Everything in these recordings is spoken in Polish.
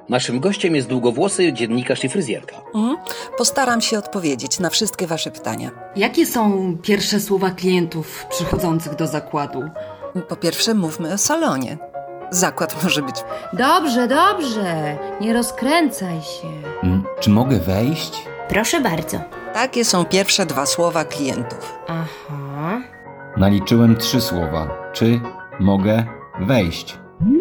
Naszym gościem jest długowłosy dziennikarz i fryzjerka. Postaram się odpowiedzieć na wszystkie wasze pytania. Jakie są pierwsze słowa klientów przychodzących do zakładu? Po pierwsze mówmy o salonie. Zakład może być... Dobrze, nie rozkręcaj się. Czy mogę wejść? Proszę bardzo. Takie są pierwsze 2 słowa klientów. Aha. Naliczyłem 3 słowa. Czy mogę wejść?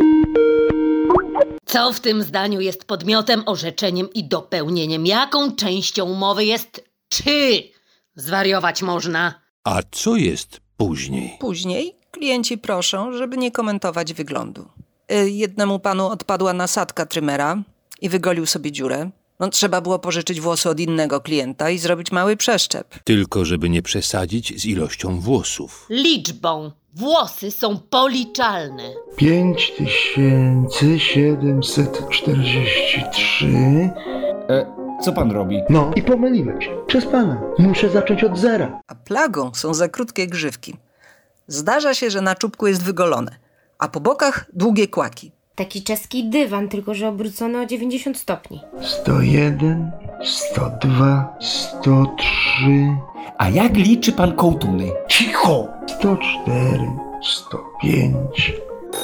Co w tym zdaniu jest podmiotem, orzeczeniem i dopełnieniem? Jaką częścią umowy jest czy? Zwariować można. A co jest później? Później klienci proszą, żeby nie komentować wyglądu. Jednemu panu odpadła nasadka trymera i wygolił sobie dziurę. Trzeba było pożyczyć włosy od innego klienta i zrobić mały przeszczep. Tylko żeby nie przesadzić z ilością włosów. Liczbą. Włosy są policzalne. 5743. Co pan robi? No i pomyliłem się. Przez pana. Muszę zacząć od zera. A plagą są za krótkie grzywki. Zdarza się, że na czubku jest wygolone, a po bokach długie kłaki. Taki czeski dywan, tylko że obrócony o 90 stopni. 101, 102, 103. A jak liczy pan kołtuny? Cicho! 104, 105.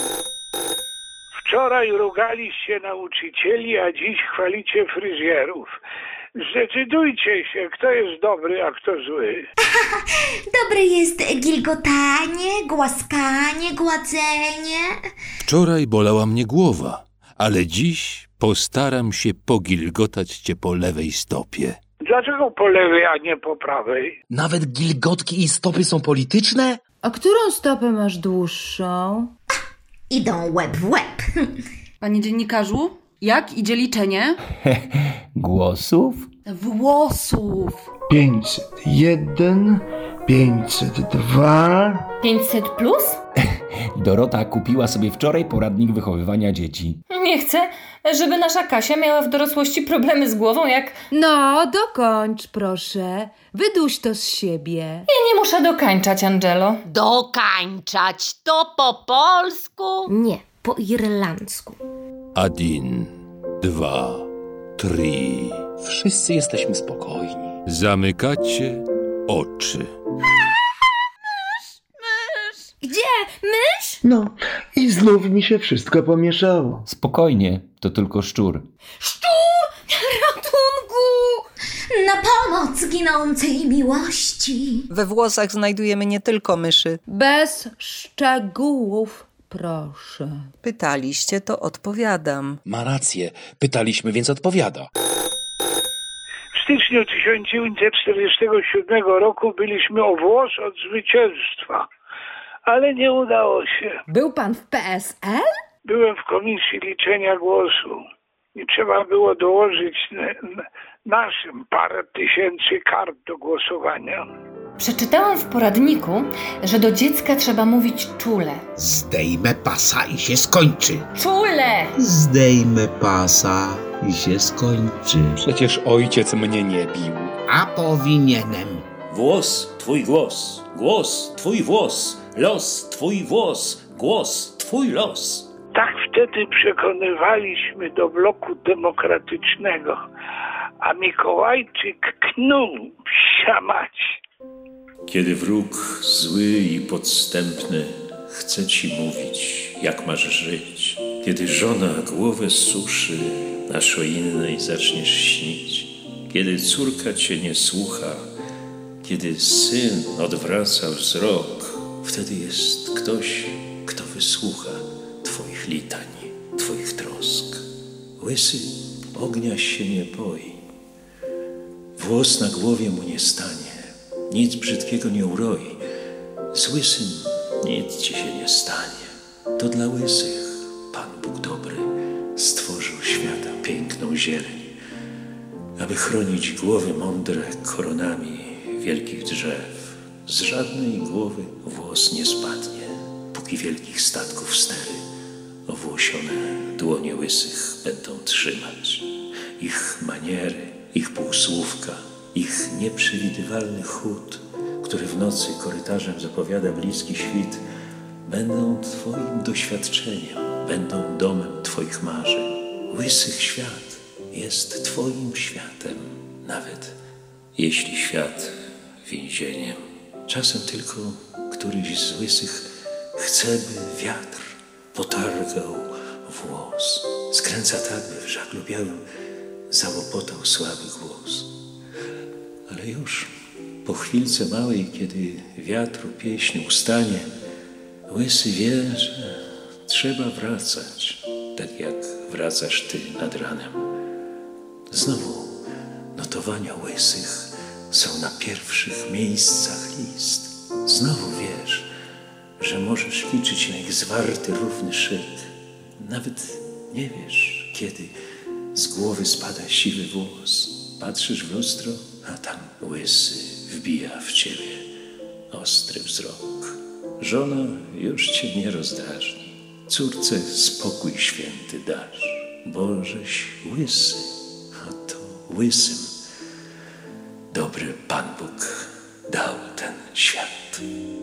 Wczoraj rugaliście nauczycieli, a dziś chwalicie fryzjerów. Zdecydujcie się, kto jest dobry, a kto zły. Dobre jest gilgotanie, głaskanie, gładzenie. Wczoraj bolała mnie głowa, ale dziś postaram się pogilgotać cię po lewej stopie. Dlaczego po lewej, a nie po prawej? Nawet gilgotki i stopy są polityczne? A którą stopę masz dłuższą? Idą łeb w łeb. Panie dziennikarzu, jak idzie liczenie? Głosów? Włosów. 501, 502. 500 plus? Dorota kupiła sobie wczoraj poradnik wychowywania dzieci. Nie chcę, żeby nasza Kasia miała w dorosłości problemy z głową jak... No, dokończ proszę. Wyduś to z siebie. Ja nie muszę dokańczać, Angelo. Dokańczać to po polsku? Nie, po irlandzku. 1, 2, 3. Wszyscy jesteśmy spokojni. Zamykacie oczy. Gdzie? Mysz? No i znów mi się wszystko pomieszało. Spokojnie, to tylko szczur. Szczur! Ratunku! Na pomoc ginącej miłości. We włosach znajdujemy nie tylko myszy. Bez szczegółów, proszę. Pytaliście, to odpowiadam. Ma rację. Pytaliśmy, więc odpowiada. W styczniu 1947 roku byliśmy o włos od zwycięstwa, ale nie udało się. Był pan w PSL? Byłem w komisji liczenia głosu i trzeba było dołożyć naszym parę tysięcy kart do głosowania. Przeczytałam w poradniku, że do dziecka trzeba mówić czule. Zdejmę pasa i się skończy. Czule! Zdejmę pasa i się skończy. Przecież ojciec mnie nie bił. A powinienem. Włos, twój głos. Głos, twój włos. Los, twój włos. Głos, twój los. Tak wtedy przekonywaliśmy do bloku demokratycznego, a Mikołajczyk knuł, psia mać. Kiedy wróg zły i podstępny chce ci mówić, jak masz żyć, kiedy żona głowę suszy, aż o innej zaczniesz śnić, kiedy córka cię nie słucha, kiedy syn odwraca wzrok, wtedy jest ktoś, kto wysłucha twoich litanii, twoich trosk. Łysy ognia się nie boi, włos na głowie mu nie stanie, nic brzydkiego nie uroi. Z łysym nic ci się nie stanie. To dla łysych Pan Bóg dobry stworzył świata piękną zieleń, aby chronić głowy mądre koronami wielkich drzew. Z żadnej głowy włos nie spadnie, póki wielkich statków stery owłosione dłonie łysych będą trzymać. Ich maniery, ich półsłówka, ich nieprzewidywalny chód, który w nocy korytarzem zapowiada bliski świt, będą twoim doświadczeniem, będą domem twoich marzeń. łysych świat jest twoim światem, nawet jeśli świat więzieniem. Czasem tylko któryś z łysych chce, by wiatr potargał włos. Skręca tak, by w żaglu białym załopotał słaby głos. Ale już po chwilce małej, kiedy wiatru pieśń ustanie, łysy wie, że trzeba wracać, tak jak wracasz ty nad ranem. Znowu notowania łysych są na pierwszych miejscach list. Znowu wiesz, że możesz liczyć na ich zwarty, równy szyk. Nawet nie wiesz, kiedy z głowy spada siwy włos. Patrzysz w lustro, a tam łysy wbija w ciebie ostry wzrok. Żona już cię nie rozdrażni. Córce spokój święty dasz, bożeś łysy, a to łysym dobry Pan Bóg dał ten świat.